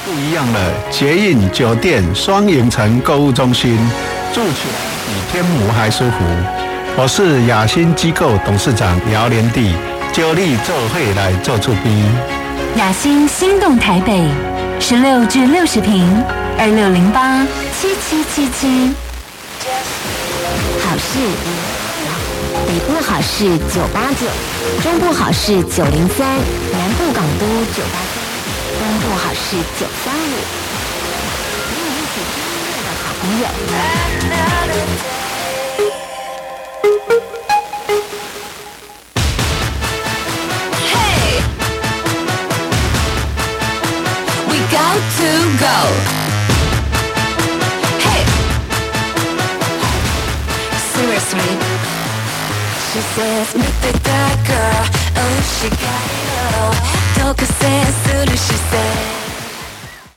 不一样了，捷运酒店双影城购物中心，住起来比天母还舒服。我是雅欣机构董事长姚连弟，招你做伙来做厝边。 雅欣心动台北，16至60坪，26087777。 好事，北部好事989，中部好事903，南部港都983，东部好事935。与你一起听音乐的好朋友。 Got to go. Hey, seriously. She says, meet that girl. Oh, she got it all. どこせする視線